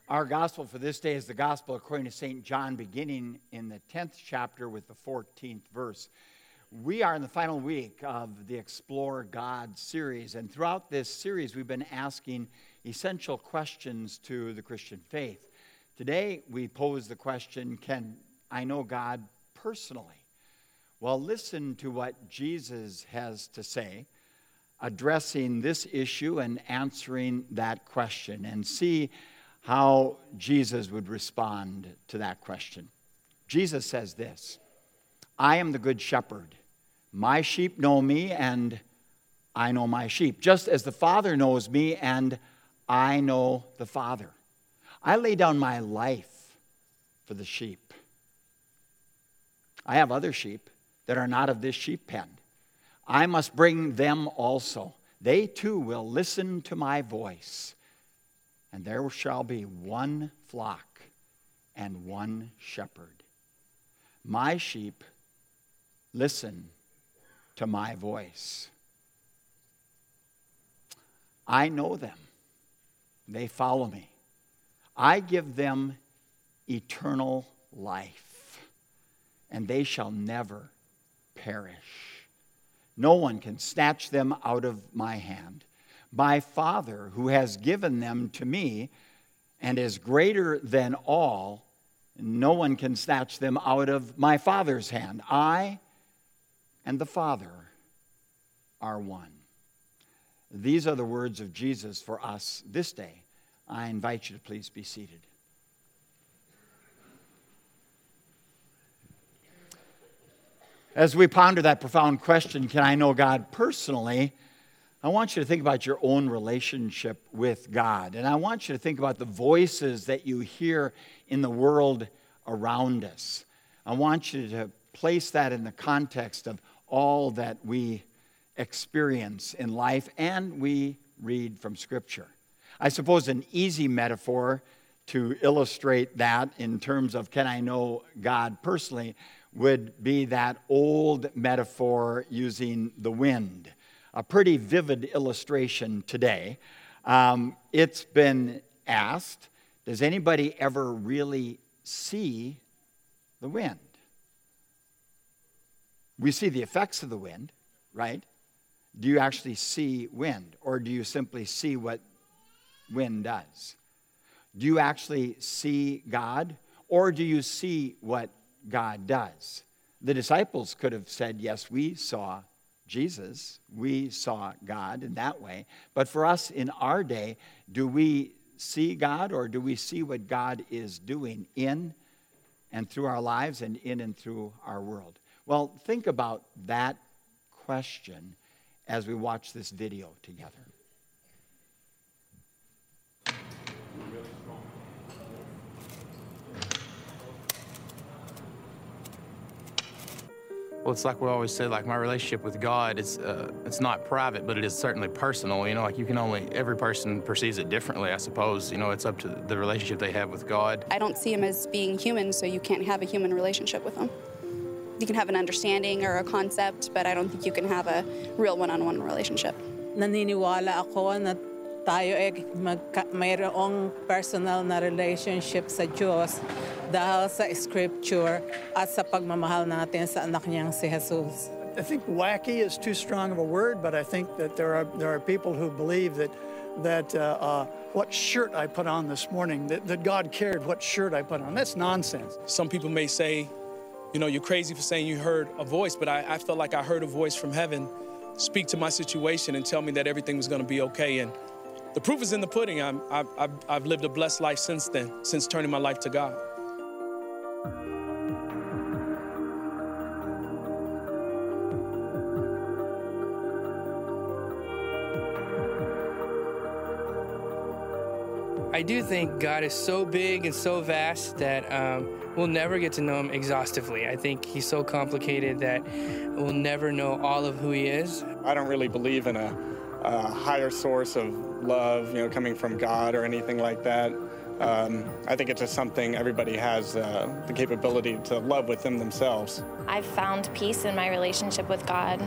Our gospel for this day is the gospel according to St. John, beginning in the 10th chapter with the 14th verse. We are in the final week of the Explore God series, and throughout this series we've been asking essential questions to the Christian faith. Today we pose the question, can I know God personally? Well, listen to what Jesus has to say, addressing this issue and answering that question, and see how Jesus would respond to that question. Jesus says this, I am the good shepherd. My sheep know me, and I know my sheep, just as the Father knows me, and I know the Father. I lay down my life for the sheep. I have other sheep that are not of this sheep pen. I must bring them also. They too will listen to my voice. And there shall be one flock and one shepherd. My sheep listen to my voice. I know them. They follow me. I give them eternal life, and they shall never perish. No one can snatch them out of my hand. My Father, who has given them to me and is greater than all, no one can snatch them out of my Father's hand. I and the Father are one. These are the words of Jesus for us this day. I invite you to please be seated. As we ponder that profound question, can I know God personally? I want you to think about your own relationship with God. And I want you to think about the voices that you hear in the world around us. I want you to place that in the context of all that we experience in life and we read from Scripture. I suppose an easy metaphor to illustrate that in terms of can I know God personally would be that old metaphor using the wind. A pretty vivid illustration today. It's been asked, does anybody ever really see the wind? We see the effects of the wind, right? Do you actually see wind, or do you simply see what wind does? Do you actually see God, or do you see what God does? The disciples could have said, yes, we saw Jesus, we saw God in that way. But for us in our day, do we see God, or do we see what God is doing in and through our lives and in and through our world? Well, think about that question as we watch this video together. Well, it's like we always say, like my relationship with God, it's not private, but it is certainly personal. You know, like every person perceives it differently, I suppose. You know, it's up to the relationship they have with God. I don't see him as being human, so you can't have a human relationship with him. You can have an understanding or a concept, but I don't think you can have a real one-on-one relationship. Naniniwala ako na tayo ay mayroong personal na relationship sa Diyos dahil sa Scripture at sa pagmamahal natin sa anak niyang si Jesus. I think wacky is too strong of a word, but I think that there are people who believe that what shirt I put on this morning, that God cared what shirt I put on. That's nonsense. Some people may say, you know, you're crazy for saying you heard a voice, but I felt like I heard a voice from heaven speak to my situation and tell me that everything was going to be okay. And the proof is in the pudding. I've lived a blessed life since then, since turning my life to God. I do think God is so big and so vast that we'll never get to know him exhaustively. I think he's so complicated that we'll never know all of who he is. I don't really believe in a higher source of love, you know, coming from God or anything like that. I think it's just something everybody has the capability to love within themselves. I've found peace in my relationship with God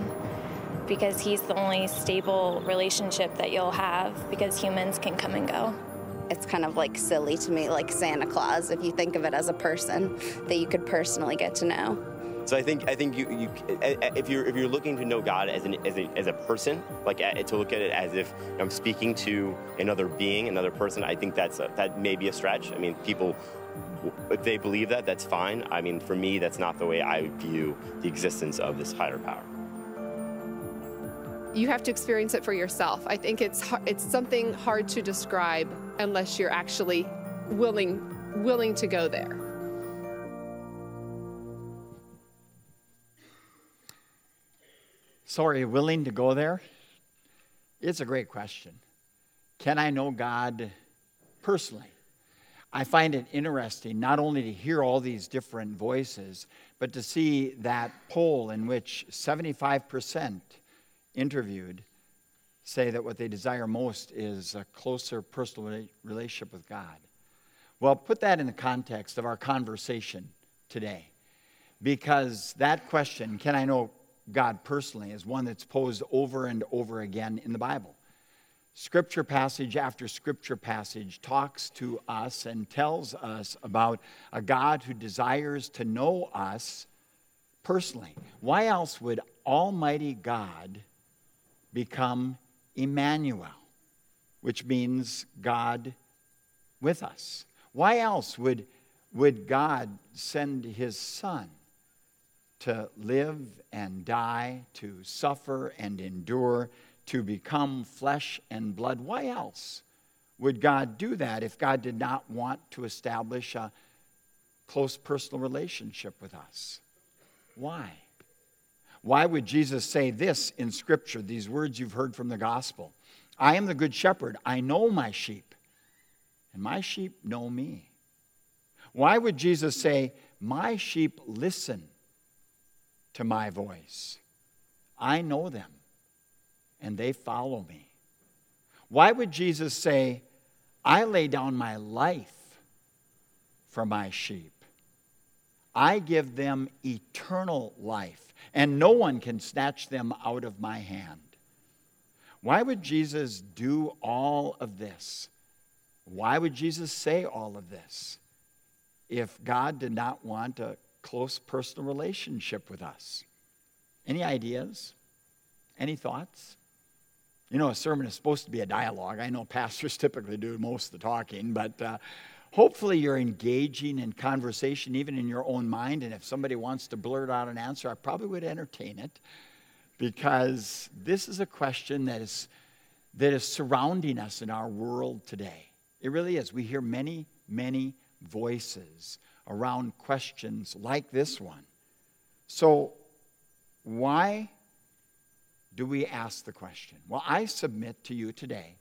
because he's the only stable relationship that you'll have, because humans can come and go. it's kind of like silly to me, like Santa Claus, if you think of it as a person that you could personally get to know. So I think you if you're looking to know God as a person, like to look at it as if I'm speaking to another being, another person, I think that may be a stretch. I mean, people, if they believe that, that's fine. I mean, for me, that's not the way I view the existence of this higher power. You have to experience it for yourself. I think it's something hard to describe unless you're actually willing to go there. So are you willing to go there? It's a great question. Can I know God personally? I find it interesting not only to hear all these different voices, but to see that poll in which 75% interviewed say that what they desire most is a closer personal relationship with God. Well, put that in the context of our conversation today, because that question, can I know God personally, is one that's posed over and over again in the Bible. Scripture passage after scripture passage talks to us and tells us about a God who desires to know us personally. Why else would Almighty God become Emmanuel, which means God with us? Why else would God send his Son to live and die, to suffer and endure, to become flesh and blood? Why else would God do that if God did not want to establish a close personal relationship with us? Why? Why would Jesus say this in Scripture, these words you've heard from the gospel? I am the good shepherd. I know my sheep, and my sheep know me. Why would Jesus say, my sheep listen to my voice? I know them, and they follow me. Why would Jesus say, I lay down my life for my sheep? I give them eternal life, and no one can snatch them out of my hand. Why would Jesus do all of this? Why would Jesus say all of this if God did not want a close personal relationship with us? Any ideas? Any thoughts? You know, a sermon is supposed to be a dialogue. I know pastors typically do most of the talking, but hopefully you're engaging in conversation even in your own mind, and if somebody wants to blurt out an answer, I probably would entertain it, because this is a question that is surrounding us in our world today. It really is. We hear many, many voices around questions like this one. So why do we ask the question? Well, I submit to you today,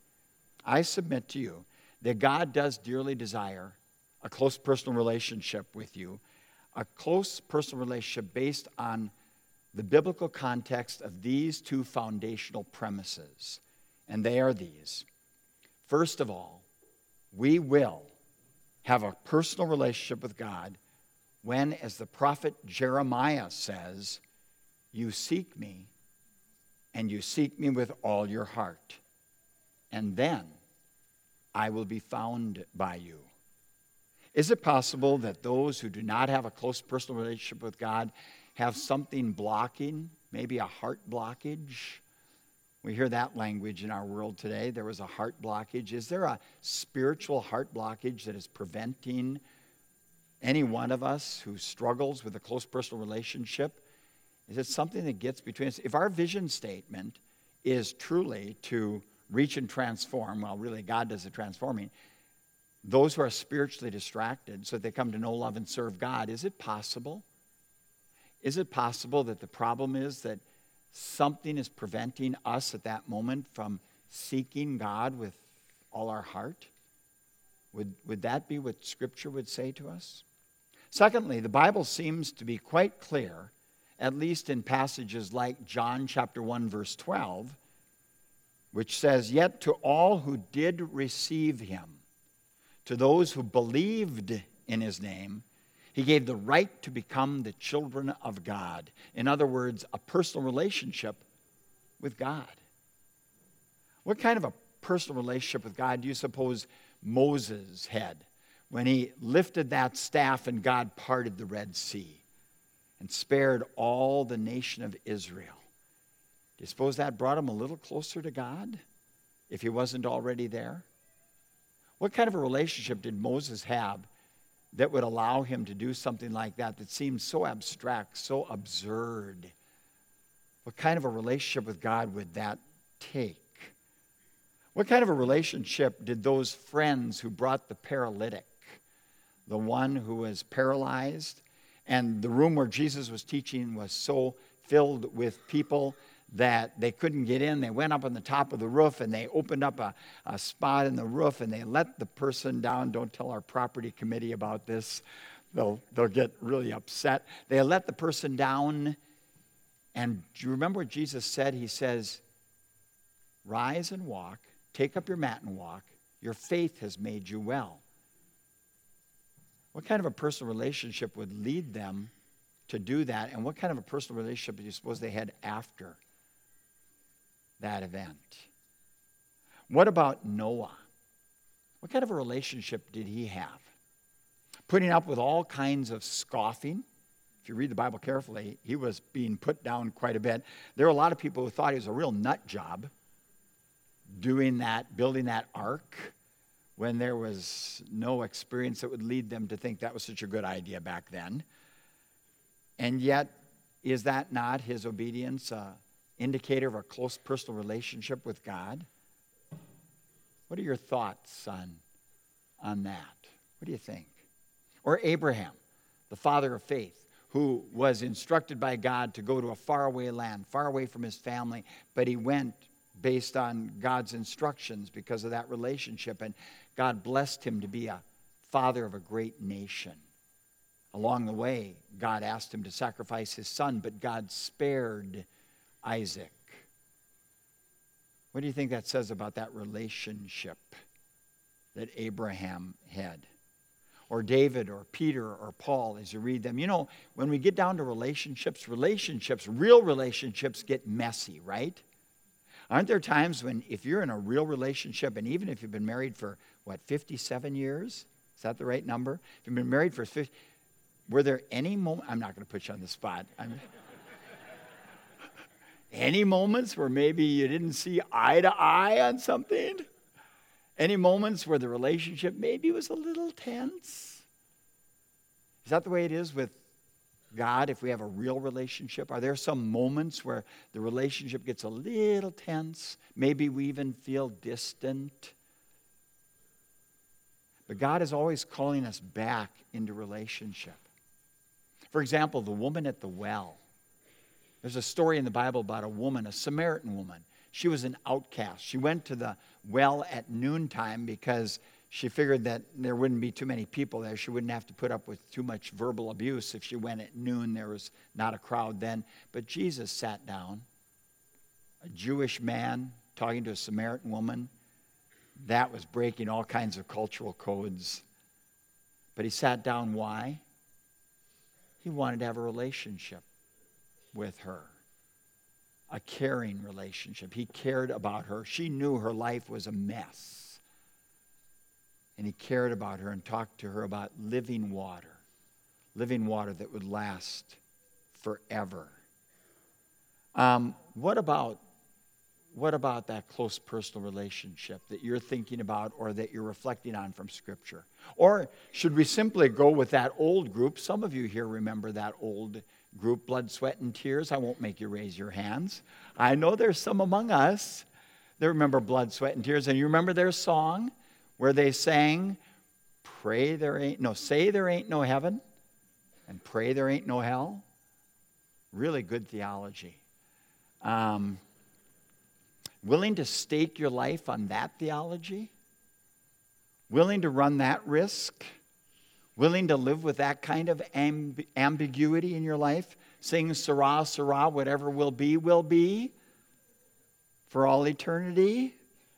that God does dearly desire a close personal relationship with you, a close personal relationship based on the biblical context of these two foundational premises. And they are these. First of all, we will have a personal relationship with God when, as the prophet Jeremiah says, you seek me, and you seek me with all your heart, and then I will be found by you. Is it possible that those who do not have a close personal relationship with God have something blocking, maybe a heart blockage? We hear that language in our world today. There was a heart blockage. Is there a spiritual heart blockage that is preventing any one of us who struggles with a close personal relationship? Is it something that gets between us? If our vision statement is truly to reach and transform, well, really, God does the transforming, those who are spiritually distracted so that they come to know, love, and serve God, is it possible? Is it possible that the problem is that something is preventing us at that moment from seeking God with all our heart? Would that be what Scripture would say to us? Secondly, the Bible seems to be quite clear, at least in passages like John chapter 1, verse 12, which says, yet to all who did receive him, to those who believed in his name, he gave the right to become the children of God. In other words, a personal relationship with God. What kind of a personal relationship with God do you suppose Moses' head when he lifted that staff and God parted the Red Sea and spared all the nation of Israel. Do you suppose that brought him a little closer to God if he wasn't already there? What kind of a relationship did Moses have that would allow him to do something like that that seemed so abstract, so absurd? What kind of a relationship with God would that take? What kind of a relationship did those friends who brought the paralytic, the one who was paralyzed, and the room where Jesus was teaching was so filled with people that they couldn't get in. They went up on the top of the roof and they opened up a spot in the roof and they let the person down. Don't tell our property committee about this. They'll get really upset. They let the person down. And do you remember what Jesus said? He says, rise and walk, take up your mat and walk. Your faith has made you well. What kind of a personal relationship would lead them to do that? And what kind of a personal relationship do you suppose they had after that event? What about Noah? What kind of a relationship did he have? Putting up with all kinds of scoffing. If you read the Bible carefully, he was being put down quite a bit. There were a lot of people who thought he was a real nut job doing that, building that ark, when there was no experience that would lead them to think that was such a good idea back then. And yet, is that not his obedience indicator of a close personal relationship with God? What are your thoughts on that? What do you think? Or Abraham, the father of faith, who was instructed by God to go to a faraway land, far away from his family, but he went based on God's instructions because of that relationship, and God blessed him to be a father of a great nation. Along the way, God asked him to sacrifice his son, but God spared Isaac. What do you think that says about that relationship that Abraham had? Or David or Peter or Paul as you read them. You know, when we get down to relationships, real relationships get messy, right? Aren't there times when if you're in a real relationship, and even if you've been married for, 57 years? Is that the right number? If you've been married for 50, were there any moments, I'm not going to put you on the spot. Any moments where maybe you didn't see eye to eye on something? Any moments where the relationship maybe was a little tense? Is that the way it is with God if we have a real relationship? Are there some moments where the relationship gets a little tense? Maybe we even feel distant? But God is always calling us back into relationship. For example, the woman at the well. There's a story in the Bible about a woman, a Samaritan woman. She was an outcast. She went to the well at noontime because she figured that there wouldn't be too many people there. She wouldn't have to put up with too much verbal abuse if she went at noon. There was not a crowd then. But Jesus sat down, a Jewish man talking to a Samaritan woman. That was breaking all kinds of cultural codes. But he sat down. Why? He wanted to have a relationship with her. A caring relationship. He cared about her. She knew her life was a mess. And he cared about her and talked to her about living water that would last forever. What about that close personal relationship that you're thinking about or that you're reflecting on from Scripture? Or should we simply go with that old group? Some of you here remember that old group, Blood, Sweat, and Tears. I won't make you raise your hands. I know there's some among us that remember Blood, Sweat, and Tears. And you remember their song where they sang, say there ain't no heaven, and pray there ain't no hell? Really good theology. Willing to stake your life on that theology? Willing to run that risk? Willing to live with that kind of ambiguity in your life? Sing, Sarah, Sarah, whatever will be for all eternity?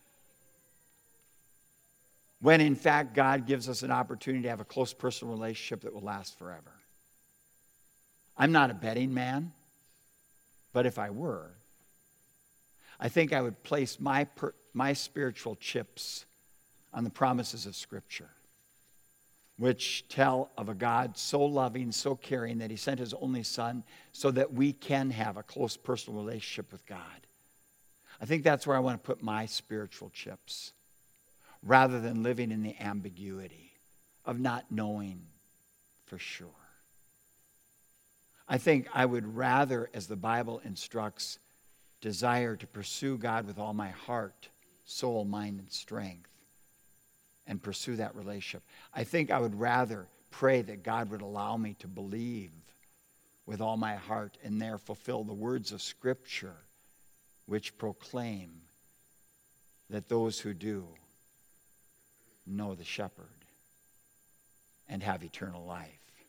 When in fact God gives us an opportunity to have a close personal relationship that will last forever. I'm not a betting man, but if I were, I think I would place my spiritual chips on the promises of Scripture, which tell of a God so loving, so caring, that he sent his only Son so that we can have a close personal relationship with God. I think that's where I want to put my spiritual chips, rather than living in the ambiguity of not knowing for sure. I think I would rather, as the Bible instructs, desire to pursue God with all my heart, soul, mind, and strength, and pursue that relationship. I think I would rather pray that God would allow me to believe with all my heart and there fulfill the words of Scripture, which proclaim that those who do know the shepherd and have eternal life.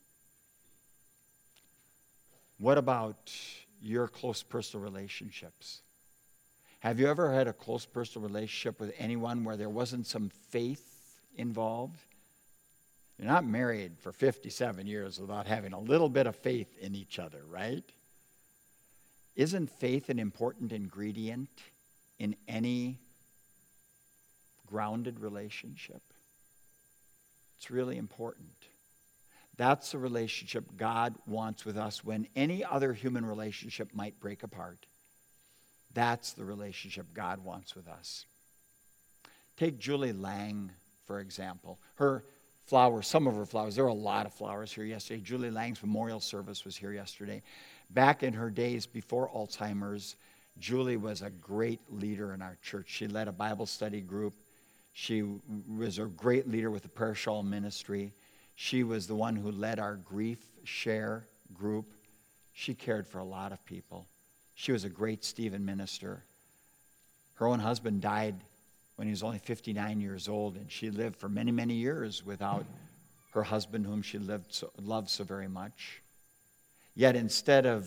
What about your close personal relationships? Have you ever had a close personal relationship with anyone where there wasn't some faith involved? You're not married for 57 years without having a little bit of faith in each other, right? Isn't faith an important ingredient in any grounded relationship? It's really important. That's the relationship God wants with us when any other human relationship might break apart. That's the relationship God wants with us. Take Julie Lang, for example. Her flowers, some of her flowers, there were a lot of flowers here yesterday. Julie Lang's memorial service was here yesterday. Back in her days before Alzheimer's, Julie was a great leader in our church. She led a Bible study group. She was a great leader with the prayer shawl ministry. She was the one who led our grief share group. She cared for a lot of people. She was a great Stephen minister. Her own husband died when he was only 59 years old, and she lived for many, many years without her husband, whom she loved so very much. Yet instead of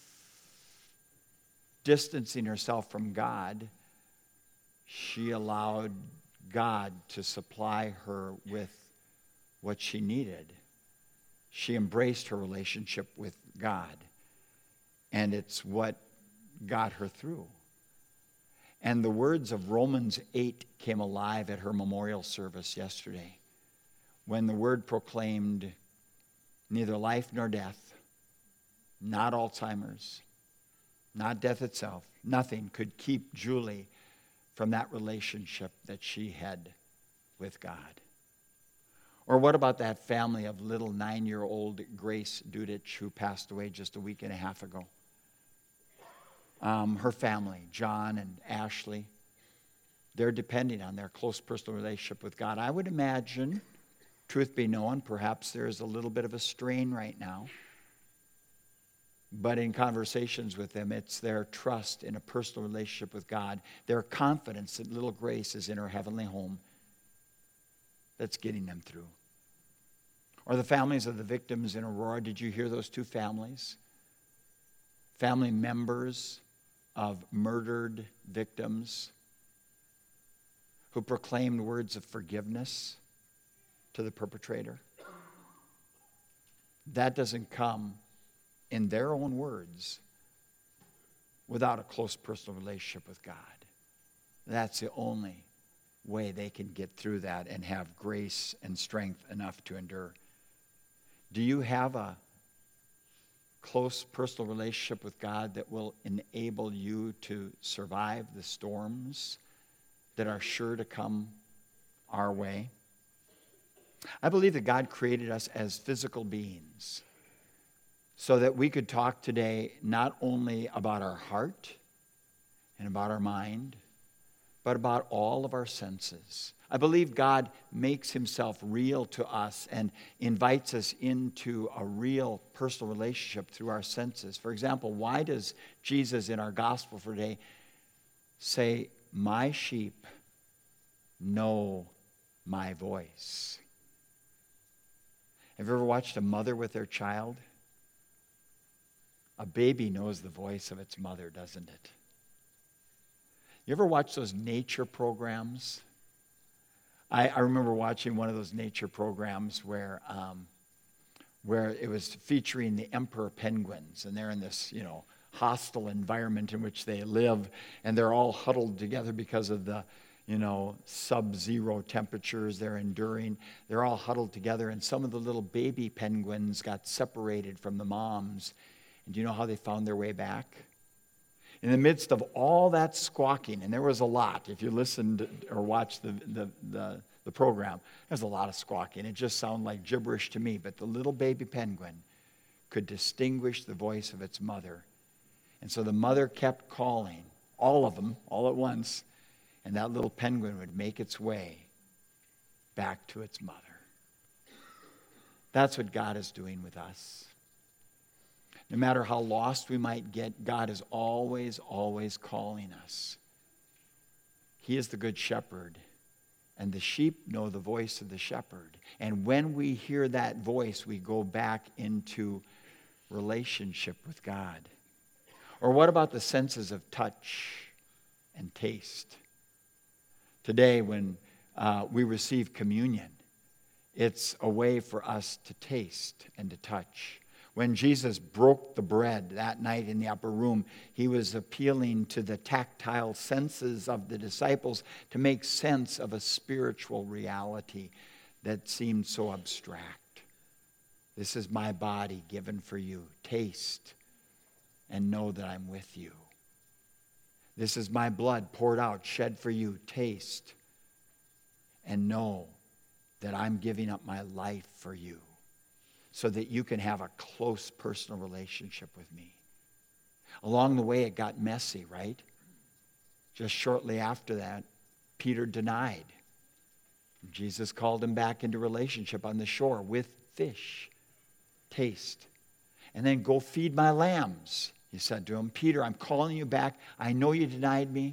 distancing herself from God, she allowed God to supply her with what she needed. She embraced her relationship with God, and it's what got her through. And the words of Romans 8 came alive at her memorial service yesterday, when the word proclaimed neither life nor death, not Alzheimer's, not death itself, nothing could keep Julie from that relationship that she had with God. Or what about that family of little 9-year-old Grace Dudich, who passed away just a week and a half ago? Her family, John and Ashley, they're depending on their close personal relationship with God. I would imagine, truth be known, perhaps there's a little bit of a strain right now. But in conversations with them, it's their trust in a personal relationship with God, their confidence that little Grace is in her heavenly home, that's getting them through. Or the families of the victims in Aurora. Did you hear those two families? Family members of murdered victims who proclaimed words of forgiveness to the perpetrator. That doesn't come in their own words without a close personal relationship with God. That's the only way they can get through that and have grace and strength enough to endure. Do you have a close personal relationship with God that will enable you to survive the storms that are sure to come our way? I believe that God created us as physical beings so that we could talk today not only about our heart and about our mind, but about all of our senses. I believe God makes himself real to us and invites us into a real personal relationship through our senses. For example, why does Jesus in our gospel for today say, "My sheep know my voice"? Have you ever watched a mother with their child? A baby knows the voice of its mother, doesn't it? You ever watch those nature programs? I remember watching one of those nature programs where it was featuring the emperor penguins, and they're in this, hostile environment in which they live, and they're all huddled together because of the, sub-zero temperatures they're enduring. They're all huddled together, and some of the little baby penguins got separated from the moms. And do you know how they found their way back? In the midst of all that squawking, and there was a lot, if you listened or watched the program, there's a lot of squawking. It just sounded like gibberish to me, but the little baby penguin could distinguish the voice of its mother. And so the mother kept calling, all of them, all at once, and that little penguin would make its way back to its mother. That's what God is doing with us. No matter how lost we might get, God is always, always calling us. He is the good shepherd, and the sheep know the voice of the shepherd. And when we hear that voice, we go back into relationship with God. Or what about the senses of touch and taste? Today, when we receive communion, it's a way for us to taste and to touch. When Jesus broke the bread that night in the upper room, he was appealing to the tactile senses of the disciples to make sense of a spiritual reality that seemed so abstract. This is my body given for you. Taste and know that I'm with you. This is my blood poured out, shed for you. Taste and know that I'm giving up my life for you so that you can have a close personal relationship with me. Along the way, it got messy, right? Just shortly after that, Peter denied. Jesus called him back into relationship on the shore with fish. Taste. And then go feed my lambs. He said to him, Peter, I'm calling you back. I know you denied me.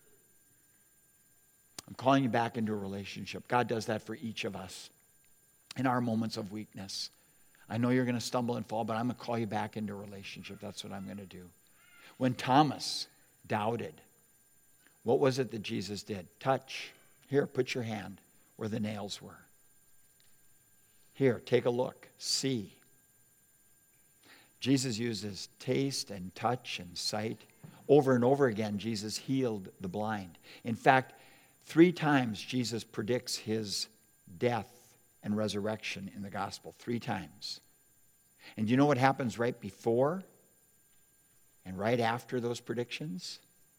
I'm calling you back into a relationship. God does that for each of us in our moments of weakness. I know you're going to stumble and fall, but I'm going to call you back into a relationship. That's what I'm going to do. When Thomas doubted, what was it that Jesus did? Touch. Here, put your hand where the nails were. Here, take a look. See. Jesus uses taste and touch and sight. Over and over again, Jesus healed the blind. In fact, 3 times Jesus predicts his death and resurrection in the gospel. 3 times. And do you know what happens right before and right after those predictions?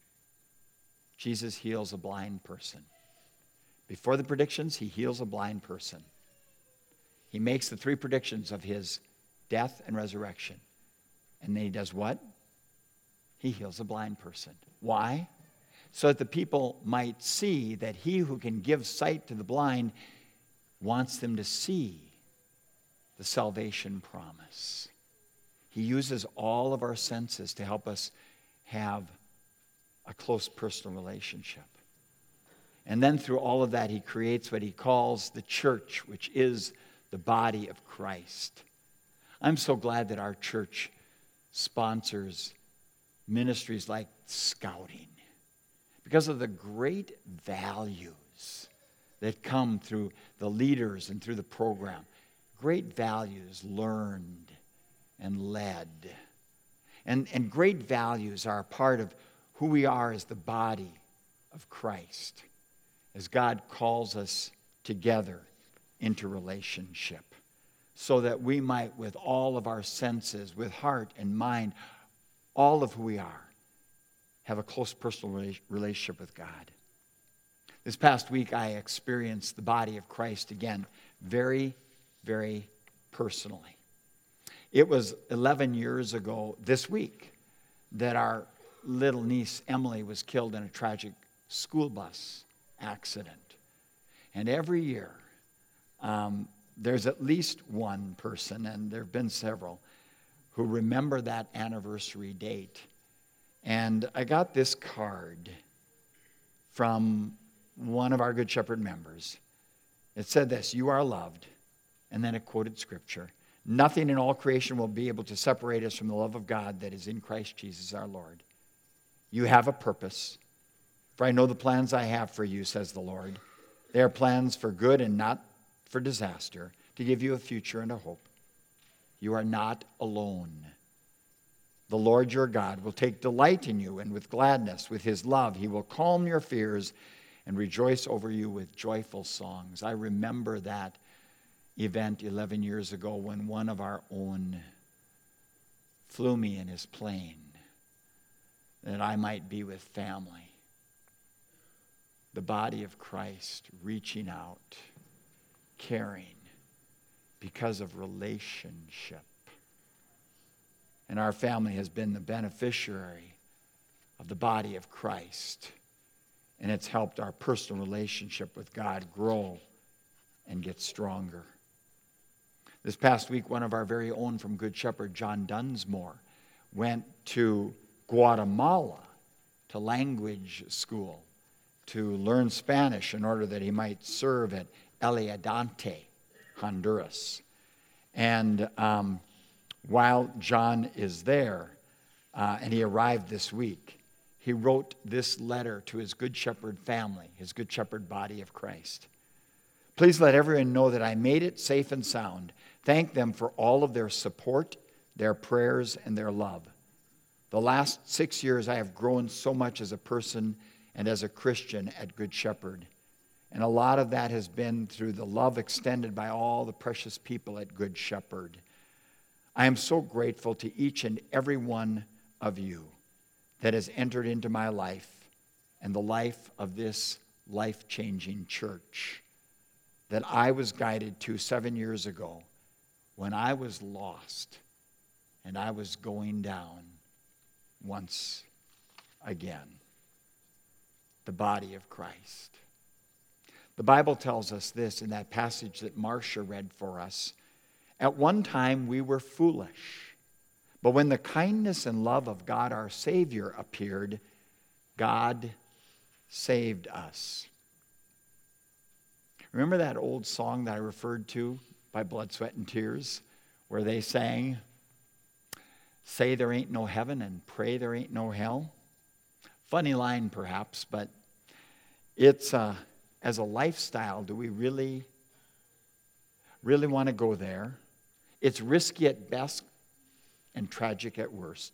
Jesus heals a blind person. Before the predictions, he heals a blind person. He makes the 3 predictions of his death and resurrection. And then he does what? He heals a blind person. Why? So that the people might see that he who can give sight to the blind wants them to see the salvation promise. He uses all of our senses to help us have a close personal relationship. And then through all of that, he creates what he calls the church, which is the body of Christ. I'm so glad that our church sponsors ministries like Scouting because of the great values that come through the leaders and through the program. Great values learned and led. And great values are a part of who we are as the body of Christ, as God calls us together into relationship, so that we might, with all of our senses, with heart and mind, all of who we are, have a close personal relationship with God. This past week, I experienced the body of Christ again, very, very personally. It was 11 years ago this week that our little niece Emily was killed in a tragic school bus accident. And every year, there's at least one person, and there have been several, who remember that anniversary date. And I got this card from one of our Good Shepherd members. It said this: "You are loved," and then it quoted scripture. "Nothing in all creation will be able to separate us from the love of God that is in Christ Jesus our Lord. You have a purpose. For I know the plans I have for you, says the Lord. They are plans for good and not for disaster, to give you a future and a hope. You are not alone. The Lord your God will take delight in you, and with gladness, with his love, he will calm your fears and rejoice over you with joyful songs. I remember that event 11 years ago when one of our own flew me in his plane that I might be with family. The body of Christ reaching out, caring because of relationship. And our family has been the beneficiary of the body of Christ. And it's helped our personal relationship with God grow and get stronger. This past week, one of our very own from Good Shepherd, John Dunsmore, went to Guatemala to language school to learn Spanish in order that he might serve at El Adelante, Honduras. And while John is there, and he arrived this week, he wrote this letter to his Good Shepherd family, his Good Shepherd body of Christ. Please let everyone know that I made it safe and sound. Thank them for all of their support, their prayers, and their love. The last 6 years, I have grown so much as a person and as a Christian at Good Shepherd. And a lot of that has been through the love extended by all the precious people at Good Shepherd. I am so grateful to each and every one of you that has entered into my life and the life of this life-changing church that I was guided to 7 years ago when I was lost and I was going down once again. The body of Christ. The Bible tells us this in that passage that Marcia read for us. At one time we were foolish, but when the kindness and love of God our Savior appeared, God saved us. Remember that old song that I referred to by Blood, Sweat, and Tears, where they sang, "Say there ain't no heaven and pray there ain't no hell"? Funny line perhaps, but it's as a lifestyle, do we really want to go there? It's risky at best and tragic at worst,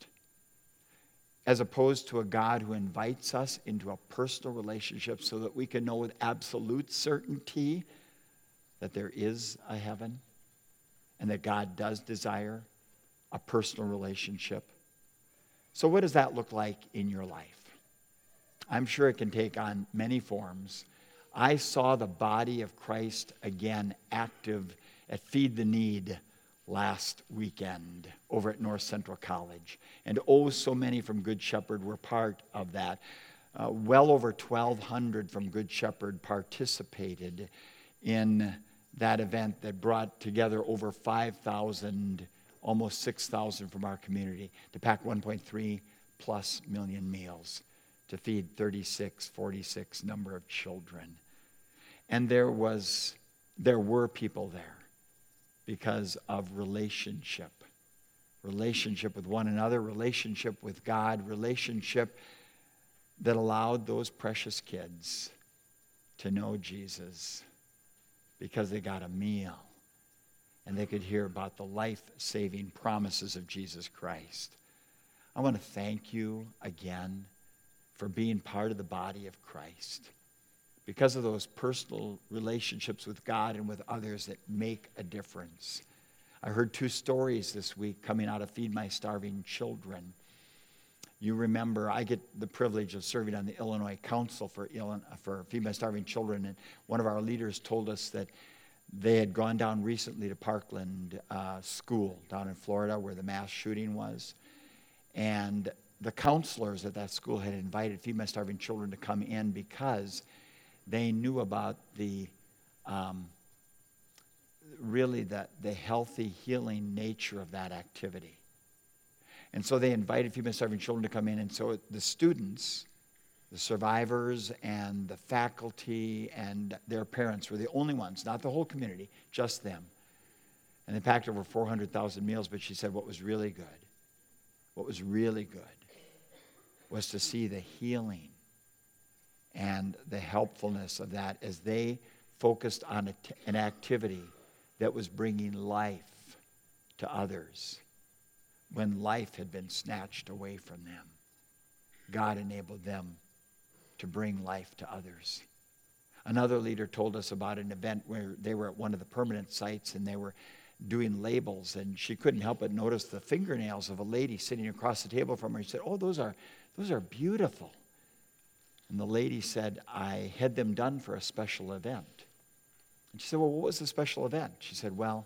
as opposed to a God who invites us into a personal relationship so that we can know with absolute certainty that there is a heaven and that God does desire a personal relationship. So what does that look like in your life? I'm sure it can take on many forms. I saw the body of Christ again active at Feed the Need last weekend over at North Central College. And oh, so many from Good Shepherd were part of that. Well over 1,200 from Good Shepherd participated in that event that brought together over 5,000, almost 6,000 from our community to pack 1.3 plus million meals to feed 46 number of children. And there were people there because of relationship with one another, relationship with God, relationship that allowed those precious kids to know Jesus because they got a meal and they could hear about the life-saving promises of Jesus Christ. I want to thank you again for being part of the body of Christ because of those personal relationships with God and with others that make a difference. I heard 2 stories this week coming out of Feed My Starving Children. You remember, I get the privilege of serving on the Illinois Council for Feed My Starving Children, and one of our leaders told us that they had gone down recently to Parkland School down in Florida where the mass shooting was, and the counselors at that school had invited Feed My Starving Children to come in because they knew about the healthy, healing nature of that activity. And so they invited Feed My Starving Children to come in, and so the students, the survivors, and the faculty and their parents were the only ones, not the whole community, just them. And they packed over 400,000 meals, but she said what was really good was to see the healing and the helpfulness of that as they focused on an activity that was bringing life to others when life had been snatched away from them. God enabled them to bring life to others. Another leader told us about an event where they were at one of the permanent sites and they were doing labels, and she couldn't help but notice the fingernails of a lady sitting across the table from her. She said, "Oh, those are beautiful." And the lady said, "I had them done for a special event." And she said, "Well, what was the special event?" She said, "Well,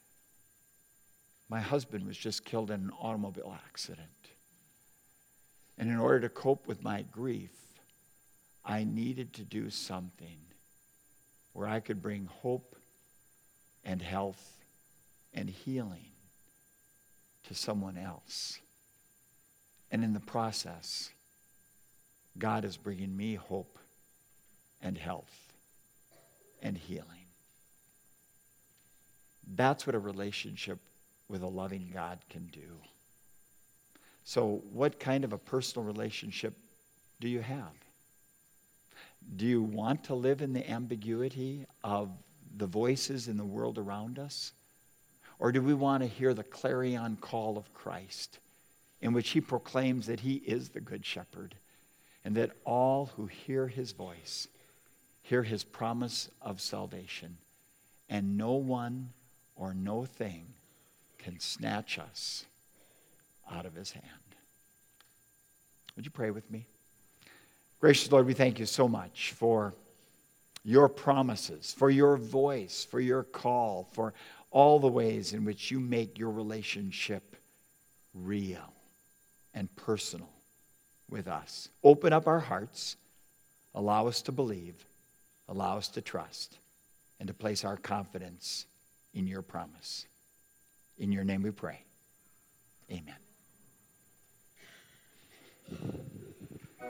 my husband was just killed in an automobile accident. And in order to cope with my grief, I needed to do something where I could bring hope and health and healing to someone else. And in the process, God is bringing me hope and health and healing." That's what a relationship with a loving God can do. So, what kind of a personal relationship do you have? Do you want to live in the ambiguity of the voices in the world around us? Or do we want to hear the clarion call of Christ, in which he proclaims that he is the good shepherd, and that all who hear his voice hear his promise of salvation, and no one or no thing can snatch us out of his hand? Would you pray with me? Gracious Lord, we thank you so much for your promises, for your voice, for your call, for all the ways in which you make your relationship real and personal with us. Open up our hearts, allow us to believe, allow us to trust, and to place our confidence in your promise. In your name we pray. Amen.